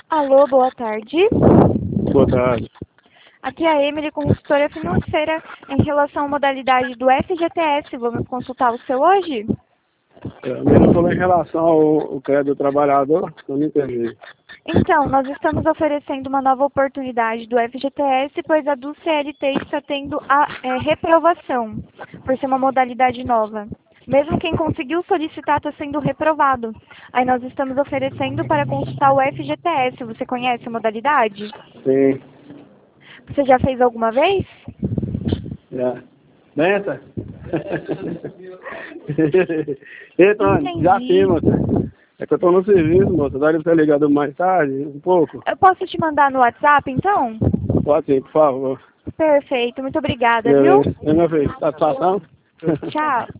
Alô, boa tarde. Boa tarde. Aqui é a Emily, consultora financeira, em relação à modalidade do FGTS. Vamos consultar o seu hoje? A minha falou em relação ao crédito do trabalhador, eu não entendi. Então, nós estamos oferecendo uma nova oportunidade do FGTS, pois a do CLT está tendo a reprovação, por ser uma modalidade nova. Mesmo quem conseguiu solicitar está sendo reprovado. Aí nós estamos oferecendo para consultar o FGTS. Você conhece a modalidade? Sim, Você já fez alguma vez? já. Bença? Eita, já sim, Entendi. moça. É que eu tô no serviço, moça. Dá pra você ligar mais tarde, um pouco? Eu posso te mandar no WhatsApp, então? Pode sim, por favor. Perfeito. Muito obrigada, viu? Beleza. Meu filho, satisfação? Tchau.